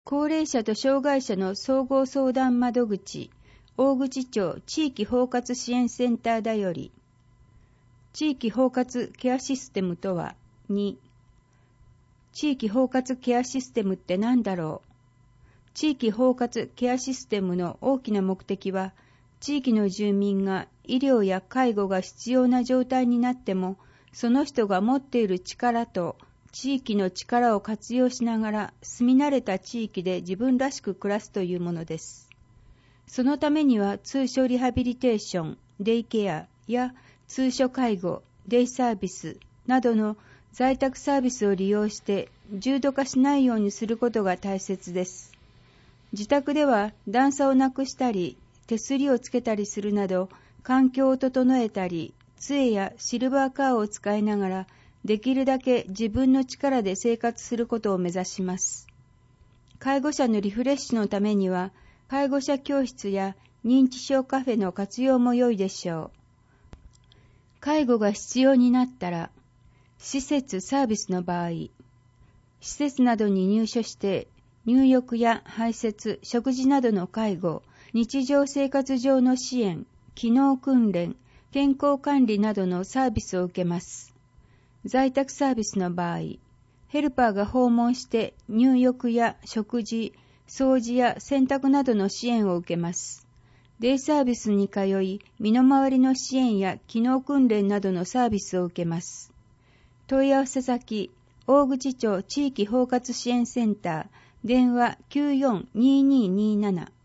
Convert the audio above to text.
高齢者と障害者の総合相談窓口、大口町地域包括支援センターだより。地域包括ケアシステムとは、2、地域包括ケアシステムって何だろう。地域包括ケアシステムの大きな目的は、地域の住民が医療や介護が必要な状態になっても、その人が持っている力と地域の力を活用しながら住み慣れた地域で自分らしく暮らすというものです。そのためには通所リハビリテーション、デイケアや通所介護、デイサービスなどの在宅サービスを利用して重度化しないようにすることが大切です。自宅では段差をなくしたり、手すりをつけたりするなど環境を整えたり、杖やシルバーカーを使いながらできるだけ自分の力で生活することを目指します。介護者のリフレッシュのためには、介護者教室や認知症カフェの活用も良いでしょう。介護が必要になったら、施設サービスの場合、施設などに入所して入浴や排泄、食事などの介護、日常生活上の支援、機能訓練、健康管理などのサービスを受けます。在宅サービスの場合、ヘルパーが訪問して入浴や食事、掃除や洗濯などの支援を受けます。デイサービスに通い、身の回りの支援や機能訓練などのサービスを受けます。問い合わせ先、大口町地域包括支援センター、電話 942227